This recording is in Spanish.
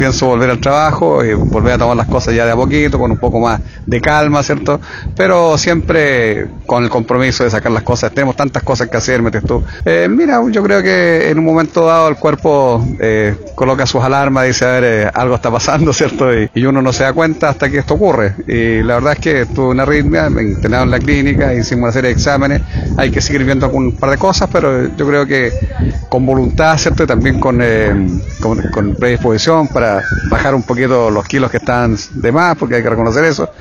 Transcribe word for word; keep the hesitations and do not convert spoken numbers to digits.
pienso volver al trabajo y volver a tomar las cosas ya de a poquito, con un poco más de calma, ¿cierto? Pero siempre con el compromiso de sacar las cosas. Tenemos tantas cosas que hacer, metes tú. Eh, mira, yo creo que en un momento dado el cuerpo eh, coloca sus alarmas, dice, a ver, eh, algo está pasando, ¿cierto? Y, y uno no se da cuenta hasta que esto ocurre. Y la verdad es que tuve una arritmia, me internaron en la clínica, hicimos una serie de exámenes, hay que seguir viendo un par de cosas, pero yo creo que con voluntad, ¿cierto? Y también con, eh, con, con predisposición para bajar un poquito los kilos que están de más, porque hay que reconocer eso.